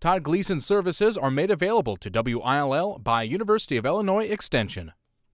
Todd Gleason services are made available to WILL by University of Illinois Extension.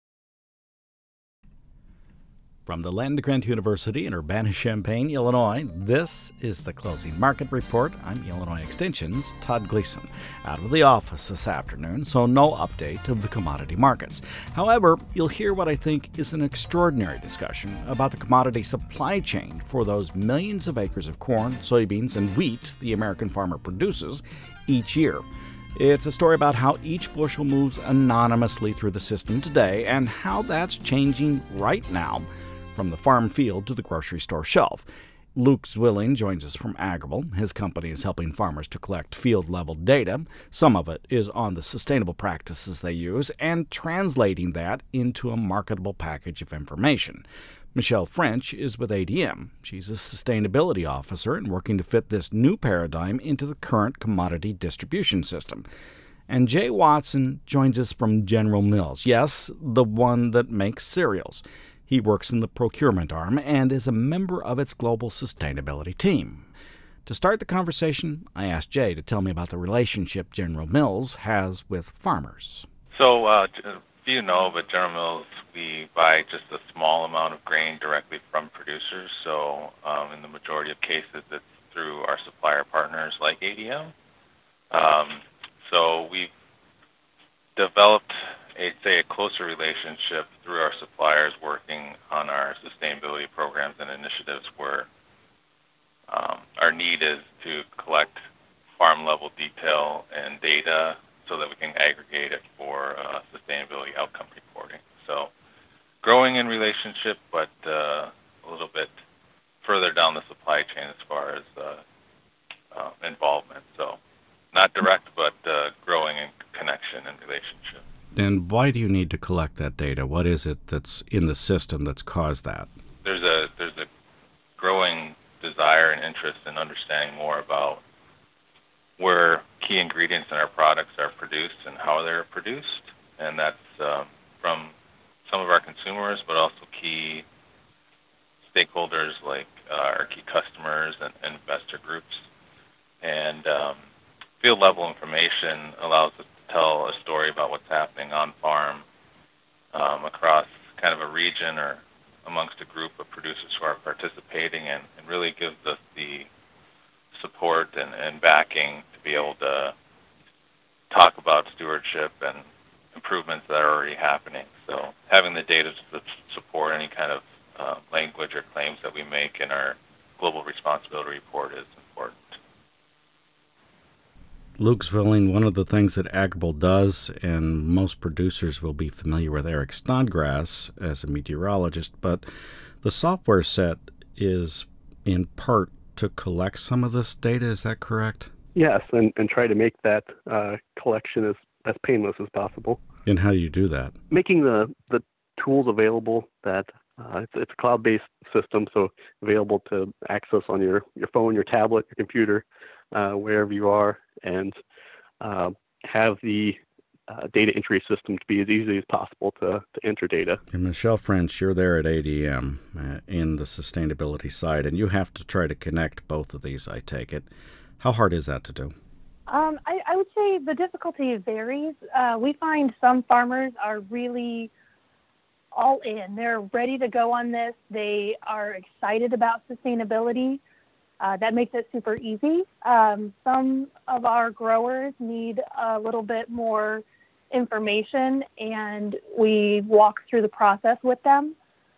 From the Land-Grant University in Urbana-Champaign, Illinois, this is the Closing Market Report. I'm Illinois Extension's Todd Gleason, out of the office this afternoon, so no update of the commodity markets. However, you'll hear what I think is an extraordinary discussion about the commodity supply chain for those millions of acres of corn, soybeans, and wheat the American farmer produces each year. It's a story about how each bushel moves anonymously through the system today and how that's changing right now, from the farm field to the grocery store shelf. Luke Zwilling joins us from Agrible. His company is helping farmers to collect field-level data. Some of it is on the sustainable practices they use and translating that into a marketable package of information. Michelle French is with ADM. She's a sustainability officer and working to fit this new paradigm into the current commodity distribution system. And Jay Watson joins us from General Mills. Yes, the one that makes cereals. He works in the procurement arm and is a member of its global sustainability team. To start the conversation, I asked Jay to tell me about the relationship General Mills has with farmers. So, but General Mills, we buy just a small amount of grain directly from producers. So, in the majority of cases, it's through our supplier partners like ADM. So we've developed a closer relationship through our suppliers working on our sustainability programs and initiatives where our need is to collect farm-level detail and data so that we can aggregate it for sustainability outcome reporting. So growing in relationship, but a little bit further down the supply chain as far as involvement. So not direct, but growing in connection and relationship. And why do you need to collect that data? What is it that's in the system that's caused that? There's a growing desire and interest in understanding more about where key ingredients in our products are produced and how they're produced. And that's from some of our consumers, but also key stakeholders like our key customers and investor groups. And field-level information allows us to tell a story about what's happening on farm across kind of a region or amongst a group of producers who are participating, and really gives us the support and backing to be able to talk about stewardship and improvements that are already happening. So having the data to support any kind of language or claims that we make in our global responsibility report is important. Luke Zwilling, one of the things that Agrible does, and most producers will be familiar with Eric Snodgrass as a meteorologist, but the software set is in part to collect some of this data. Is that correct? Yes, and try to make that collection as painless as possible. And how do you do that? Making the tools available that it's a cloud-based system, so available to access on your phone, your tablet, your computer, wherever you are, and have the data entry system to be as easy as possible to enter data. And Michelle French, you're there at ADM in the sustainability side, and you have to try to connect both of these, I take it. How hard is that to do? I would say the difficulty varies. We find some farmers are really all in. They're ready to go on this. They are excited about sustainability. That makes it super easy. Some of our growers need a little bit more information, and we walk through the process with them.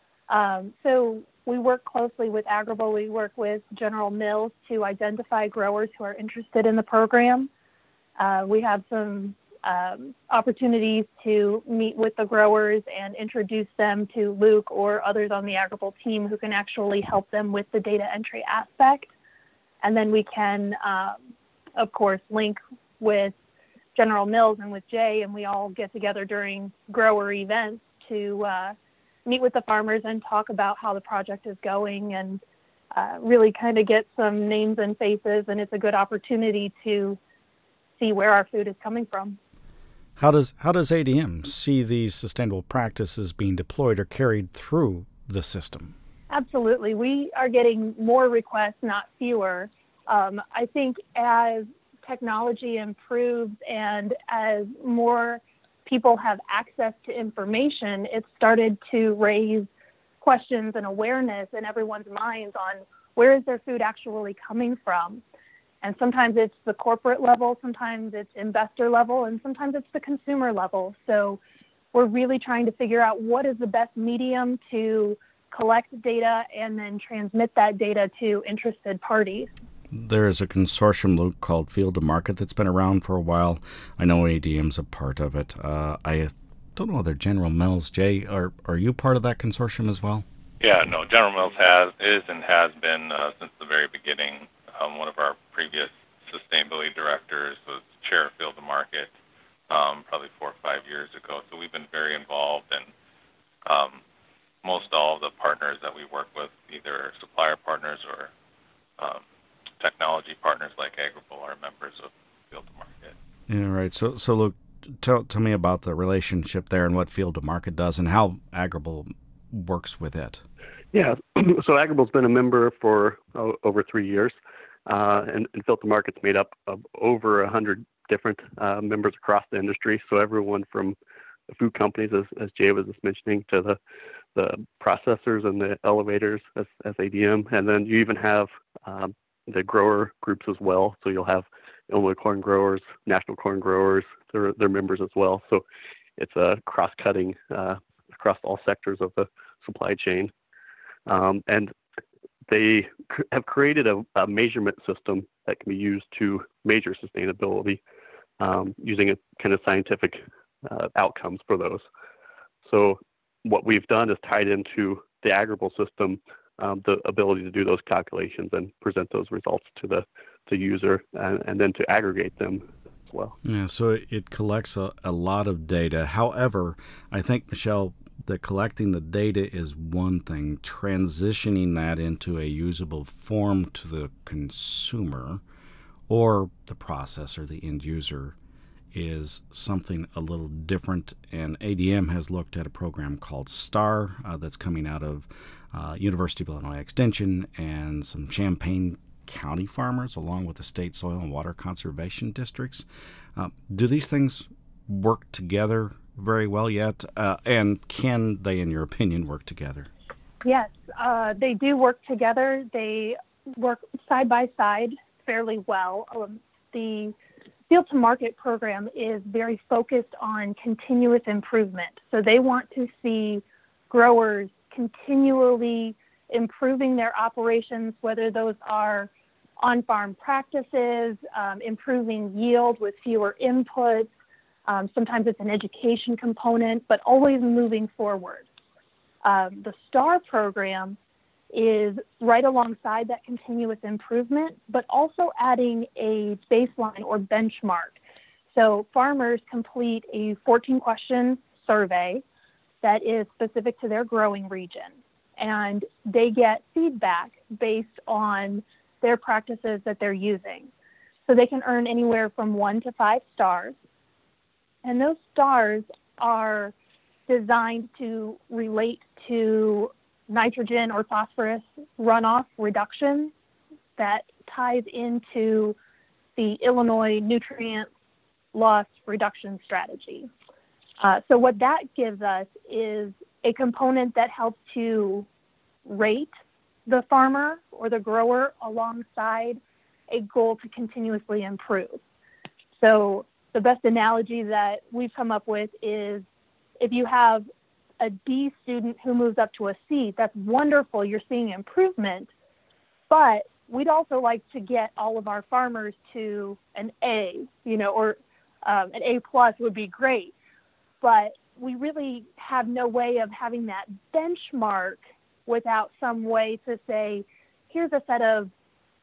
So we work closely with Agrible. We work with General Mills to identify growers who are interested in the program. We have some opportunities to meet with the growers and introduce them to Luke or others on the Agrible team who can actually help them with the data entry aspect. And then we can, of course, link with General Mills and with Jay, and we all get together during grower events to meet with the farmers and talk about how the project is going and really kind of get some names and faces, and it's a good opportunity to see where our food is coming from. How does ADM see these sustainable practices being deployed or carried through the system? Absolutely. We are getting more requests, not fewer. I think as technology improves and as more people have access to information, it's started to raise questions and awareness in everyone's minds on where is their food actually coming from. And sometimes it's the corporate level, sometimes it's investor level, and sometimes it's the consumer level. So we're really trying to figure out what is the best medium to collect data and then transmit that data to interested parties. There is a consortium, Luke, called Field to Market that's been around for a while. I know ADM's a part of it. I don't know whether General Mills, Jay, are you part of that consortium as well? Yeah, no, General Mills is and has been since the very beginning. One of our previous sustainability directors was chair of Field to Market probably 4 or 5 years ago. So we've been very involved, and most all of the partners that we work with, either supplier partners or technology partners like Agrible, are members of Field to Market. Yeah, right. So Luke, tell me about the relationship there and what Field to Market does and how Agrible works with it. Yeah, so Agrible's been a member for over 3 years, and Field to Market's made up of over 100 different members across the industry. So everyone from the food companies, as Jay was just mentioning, to the processors and the elevators as ADM, and then you even have the grower groups as well. So you'll have Illinois Corn Growers, National Corn Growers, they're members as well. So it's a cross-cutting across all sectors of the supply chain. And they have created a measurement system that can be used to measure sustainability using a kind of scientific outcomes for those. So what we've done is tied into the Agrible system the ability to do those calculations and present those results to the user and then to aggregate them as well. Yeah, so it collects a lot of data. However, I think, Michelle, that collecting the data is one thing. Transitioning that into a usable form to the consumer or the processor, the end user, is something a little different. And ADM has looked at a program called STAR that's coming out of University of Illinois Extension and some Champaign County farmers, along with the state soil and water conservation districts. Do these things work together very well yet? And can they, in your opinion, work together? Yes, they do work together. They work side by side fairly well. The Field to Market program is very focused on continuous improvement. So they want to see growers continually improving their operations, whether those are on-farm practices, improving yield with fewer inputs. Sometimes it's an education component, but always moving forward. The STAR program is right alongside that continuous improvement, but also adding a baseline or benchmark. So farmers complete a 14-question survey that is specific to their growing region, and they get feedback based on their practices that they're using. So they can earn anywhere from 1 to 5 stars, and those stars are designed to relate to nitrogen or phosphorus runoff reduction that ties into the Illinois nutrient loss reduction strategy. So what that gives us is a component that helps to rate the farmer or the grower alongside a goal to continuously improve. So the best analogy that we've come up with is if you have a D student who moves up to a C, that's wonderful. You're seeing improvement, but we'd also like to get all of our farmers to an A, or an A plus would be great. But we really have no way of having that benchmark without some way to say, here's a set of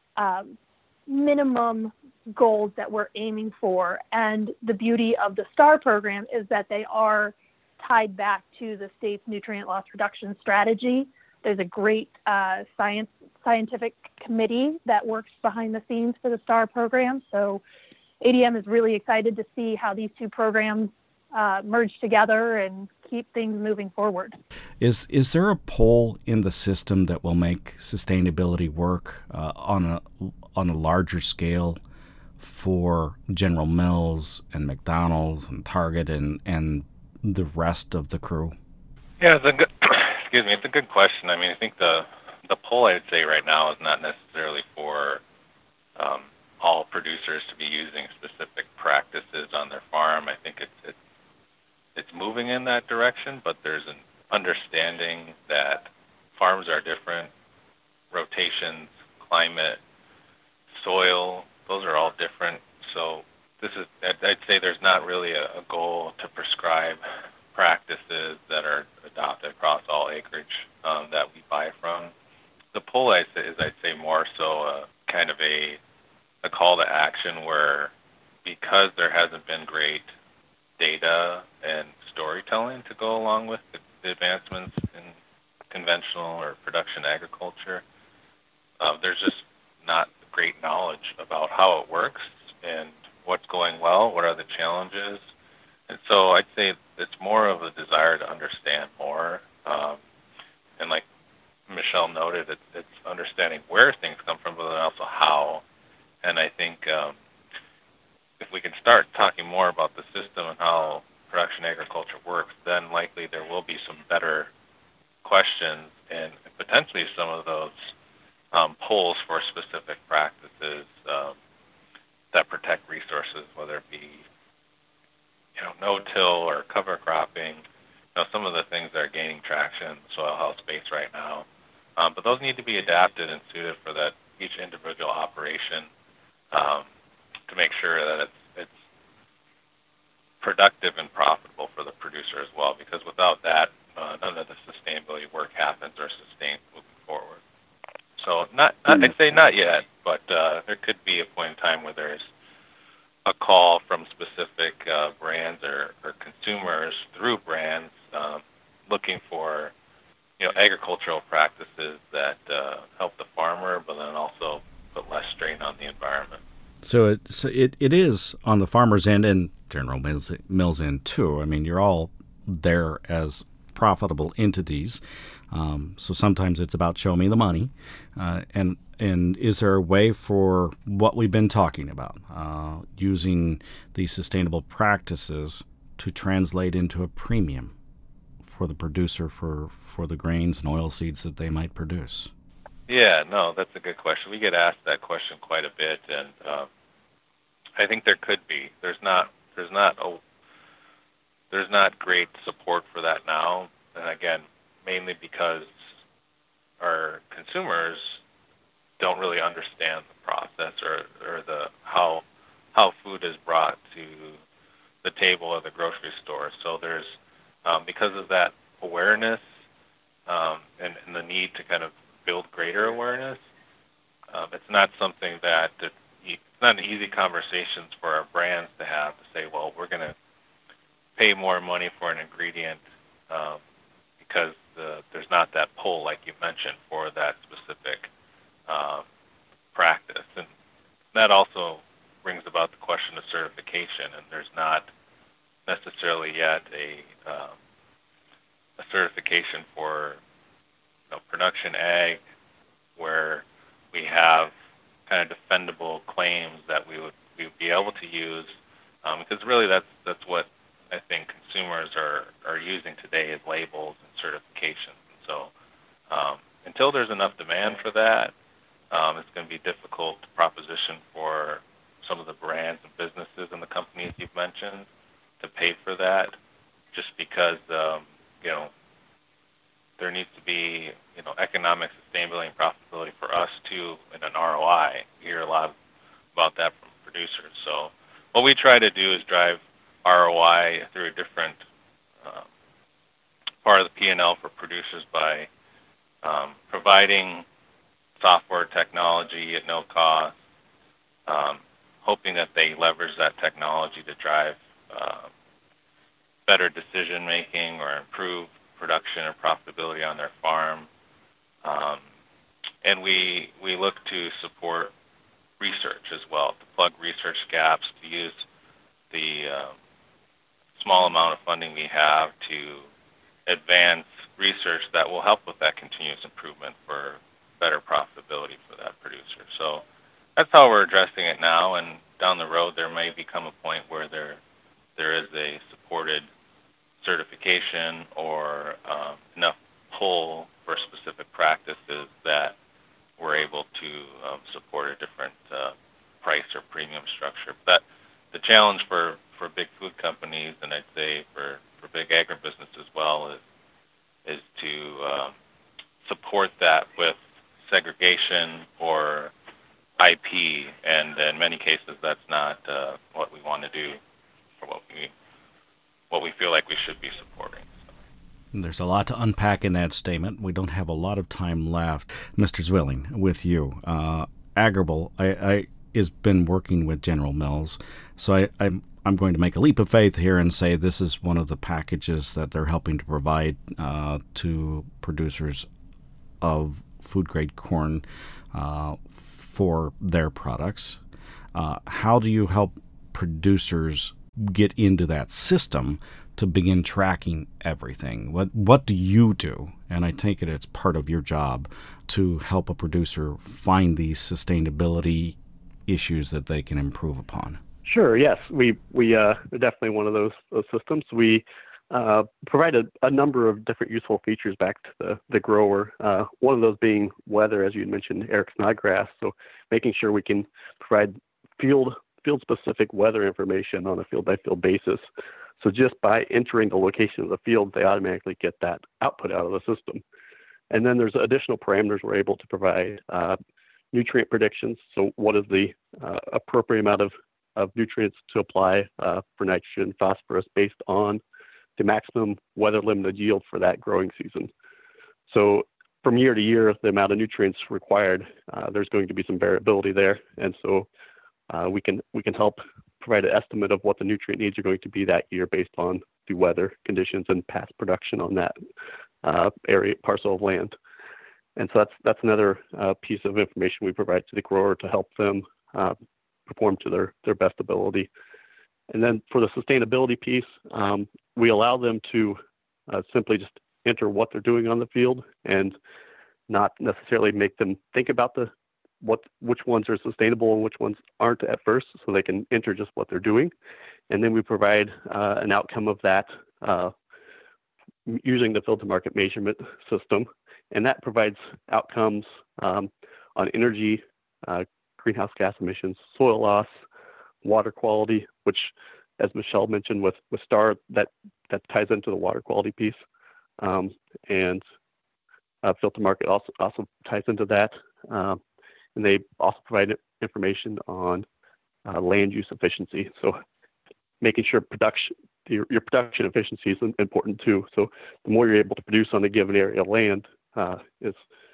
minimum goals that we're aiming for. And the beauty of the STAR program is that they are tied back to the state's nutrient loss reduction strategy. There's a great scientific committee that works behind the scenes for the STAR program. So ADM is really excited to see how these two programs merge together and keep things moving forward. Is there a pole in the system that will make sustainability work on a larger scale for General Mills and McDonald's and Target and the rest of the crew? Yeah, excuse me, it's a good question. I mean, I think the pull I'd say right now is not necessarily for all producers to be using specific practices on their farm. I think it's moving in that direction, but there's an understanding that farms are different, rotations, climate, soil, those are all different. So I'd say there's not really a goal to prescribe practices that are adopted across all acreage that we buy from. The pull I'd say more so kind of a call to action where, because there hasn't been great data and storytelling to go along with the advancements in conventional or production agriculture, there's just not great knowledge about how it works and what's going well, what are the challenges. And so I'd say it's more of a desire to understand more. And like Michelle noted, it's understanding where things come from, but then also how. And I think if we can start talking more about the system and how production agriculture works, then likely there will be some better questions and potentially some of those polls for specific practices that protect resources, whether it be no-till or cover cropping. Some of the things that are gaining traction in the soil health space right now, but those need to be adapted and suited for that each individual operation to make sure that it's productive and profitable for the producer as well. Because without that, none of the sustainability work happens or sustains moving forward. So I'd say not yet, but there could be a point in time where there's a call from specific brands or consumers through brands looking for agricultural practices that help the farmer, but then also put less strain on the environment. So it is on the farmer's end and General Mills end too. I mean, you're all there as profitable entities. So sometimes it's about show me the money. And is there a way for what we've been talking about, using these sustainable practices to translate into a premium for the producer for the grains and oil seeds that they might produce? Yeah, no, that's a good question. We get asked that question quite a bit, and I think there could be. There's not great support for that now, and again, mainly because our consumers don't really understand the process or the how food is brought to the table of the grocery store. So there's because of that awareness and the need to kind of build greater awareness, it's not something that it's not an easy conversations for our brands to have to say, well, we're going to pay more money for an ingredient because there's not that pull, like you mentioned, for that specific practice. And that also brings about the question of certification, and there's not necessarily yet a certification for production ag where we have kind of defendable claims that we would be able to use, because really that's what I think consumers are using today is labels and certifications. And so until there's enough demand for that, it's going to be difficult to proposition for some of the brands and businesses and the companies you've mentioned to pay for that, just because there needs to be economic sustainability and profitability for us too, and an ROI. You hear a lot about that from producers. So what we try to do is drive ROI through a different part of the P&L for producers by providing software technology at no cost, hoping that they leverage that technology to drive better decision making or improve production and profitability on their farm. And we look to support research as well, to plug research gaps, to use the small amount of funding we have to advance research that will help with that continuous improvement for better profitability for that producer. So that's how we're addressing it now, and down the road there may become a point where there is a supported certification or enough pull for specific practices that we're able to support a different price or premium structure. But the challenge for big food companies, and I'd say for big agribusiness as well, is to support that with segregation or IP, and in many cases that's not what we want to do or what we feel like we should be supporting. There's a lot to unpack in that statement. We don't have a lot of time left. Mr. Zwilling, with you. Agrible has been working with General Mills, so I'm going to make a leap of faith here and say this is one of the packages that they're helping to provide to producers of food-grade corn for their products. How do you help producers get into that system to begin tracking everything? What do you do? And I take it it's part of your job to help a producer find these sustainability issues that they can improve upon. Sure. Yes, we are definitely one of those systems. We provide a number of different useful features back to the grower. One of those being weather, as you mentioned, Eric Snodgrass. So making sure we can provide field-specific weather information on a field-by-field basis. So just by entering the location of the field, they automatically get that output out of the system. And then there's additional parameters we're able to provide. Nutrient predictions. So what is the appropriate amount of nutrients to apply for nitrogen, phosphorus based on the maximum weather-limited yield for that growing season. So from year to year, the amount of nutrients required, there's going to be some variability there. And so we can help provide an estimate of what the nutrient needs are going to be that year based on the weather conditions and past production on that parcel of land. And so that's another piece of information we provide to the grower to help them perform to their best ability. And then for the sustainability piece, we allow them to simply just enter what they're doing on the field and not necessarily make them think about which ones are sustainable and which ones aren't at first, so they can enter just what they're doing. And then we provide an outcome of that using the field to market measurement system. And that provides outcomes on energy, greenhouse gas emissions, soil loss, water quality, which, as Michelle mentioned with STAR, that ties into the water quality piece. And field to market also ties into that. And they also provide information on land use efficiency. So making sure your production efficiency is important too. So the more you're able to produce on a given area of land is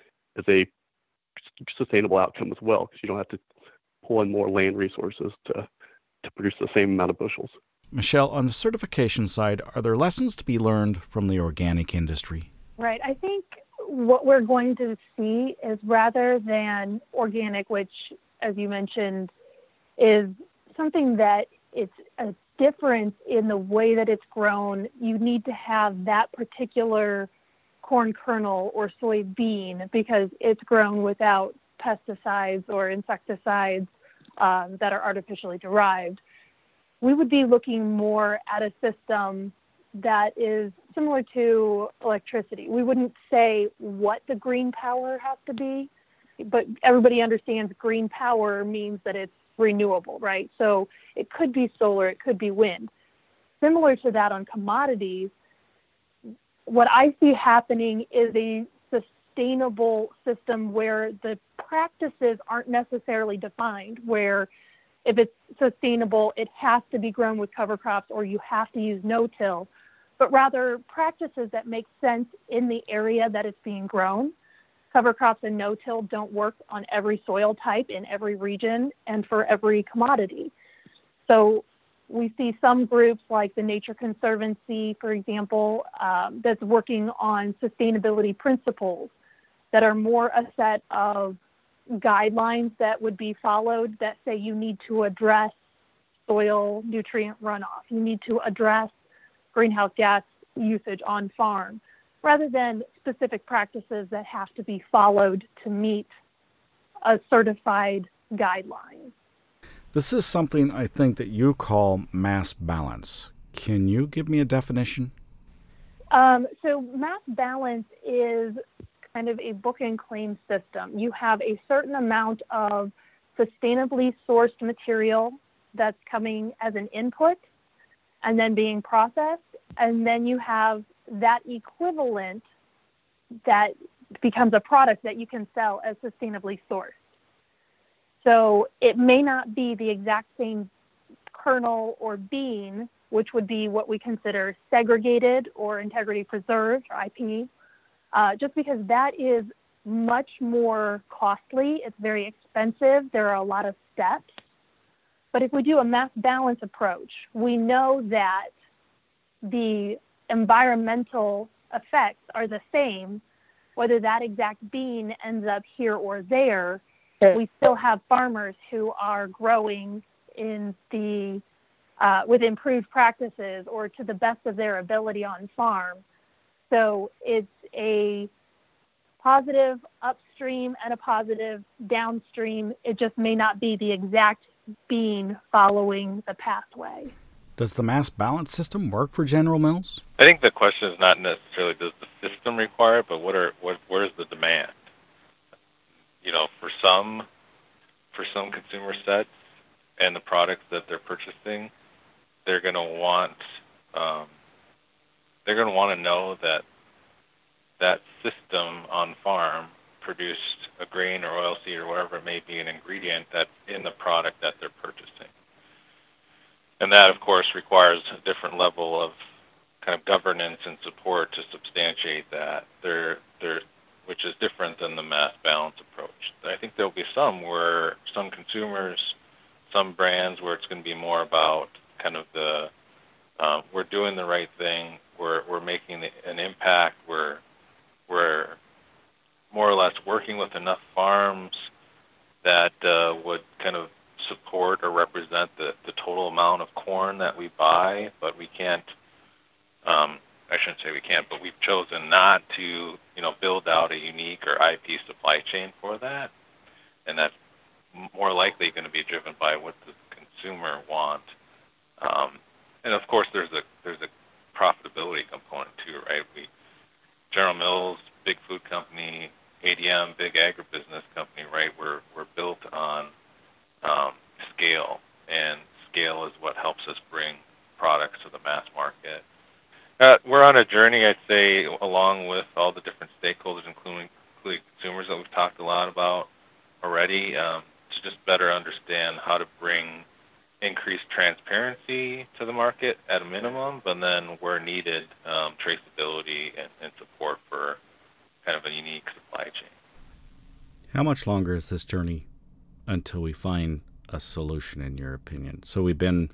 a sustainable outcome as well, because you don't have to pull in more land resources to produce the same amount of bushels. Michelle, on the certification side, are there lessons to be learned from the organic industry? Right. I think what we're going to see is, rather than organic, which, as you mentioned, is something that it's a difference in the way that it's grown, you need to have that particular corn kernel or soybean because it's grown without pesticides or insecticides that are artificially derived. We would be looking more at a system that is similar to electricity. We wouldn't say what the green power has to be, but everybody understands green power means that it's renewable, right? So it could be solar, it could be wind. Similar to that on commodities, what I see happening is a sustainable system where the practices aren't necessarily defined, where if it's sustainable, it has to be grown with cover crops or you have to use no-till, but rather practices that make sense in the area that it's being grown. Cover crops and no-till don't work on every soil type in every region and for every commodity. So we see some groups like the Nature Conservancy, for example, that's working on sustainability principles that are more a set of guidelines that would be followed that say you need to address soil nutrient runoff, you need to address greenhouse gas usage on farm, rather than specific practices that have to be followed to meet a certified guideline. This is something I think that you call mass balance. Can you give me a definition? So mass balance is kind of a book and claim system. You have a certain amount of sustainably sourced material that's coming as an input and then being processed, and then you have that equivalent that becomes a product that you can sell as sustainably sourced. So it may not be the exact same kernel or bean, which would be what we consider segregated or integrity preserved, or IP, just because that is much more costly. It's very expensive. There are a lot of steps. But if we do a mass balance approach, we know that the environmental effects are the same, whether that exact bean ends up here or there. We still have farmers who are growing in the with improved practices or to the best of their ability on farm. So it's a positive upstream and a positive downstream. It just may not be the exact bean following the pathway. Does the mass balance system work for General Mills? I think the question is not necessarily does the system require it, but where's the demand? For some consumer sets and the products that they're purchasing, they're going to want to know that that system on farm produced a grain or oilseed or whatever it may be, an ingredient that's in the product that they're purchasing. And that, of course, requires a different level of kind of governance and support to substantiate that, which is different than the mass balance approach. I think there'll be some consumers, some brands where it's going to be more about kind of we're doing the right thing, we're making an impact, we're more or less working with enough farms that would kind of support or represent the total amount of corn that we buy, but we can't, I shouldn't say we can't, but we've chosen not to, build out a unique or IP supply chain for that. And that's more likely going to be driven by what the consumer want. And of course, there's a profitability component too, right? General Mills, big food company, ADM, big agribusiness company, right? We're built on scale, and scale is what helps us bring products to the mass market. We're on a journey, I'd say, along with all the different stakeholders, including consumers that we've talked a lot about already, to just better understand how to bring increased transparency to the market at a minimum, but then where needed, traceability and support for kind of a unique supply chain. How much longer is this journey until we find a solution, in your opinion? So we've been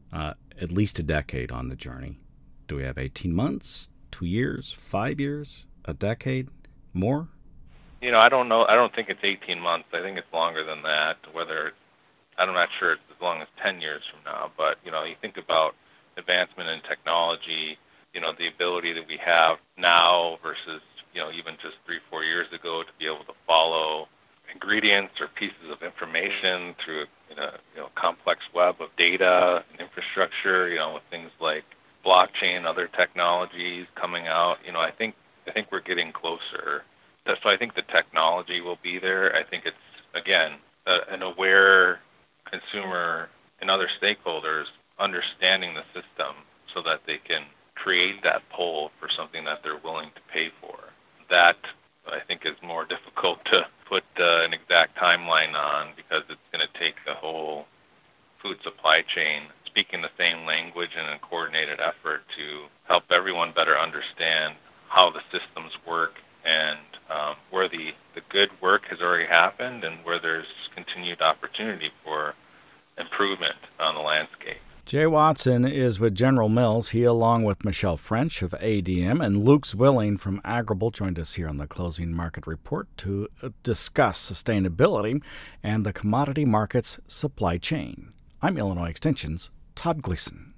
at least a decade on the journey. Do we have 18 months, 2 years, 5 years, a decade, more? I don't know. I don't think it's 18 months. I think it's longer than that. I'm not sure it's as long as 10 years from now. But, you think about advancement in technology, the ability that we have now versus, even just 3-4 years ago to be able to follow ingredients or pieces of information through a complex web of data and infrastructure, with things like blockchain, other technologies coming out. I think we're getting closer. So I think the technology will be there. I think it's, again, an aware consumer and other stakeholders understanding the system so that they can create that pull for something that they're willing to pay for. That, I think, is more difficult to put an exact timeline on because it's going to take the whole food supply chain speaking the same language in a coordinated effort to help everyone better understand how the systems work and where the good work has already happened and where there's continued opportunity for improvement on the landscape. Jay Watson is with General Mills. He, along with Michelle French of ADM and Luke Zwilling from Agrible, joined us here on the Closing Market Report to discuss sustainability and the commodity market's supply chain. I'm Illinois Extension's Todd Gleason.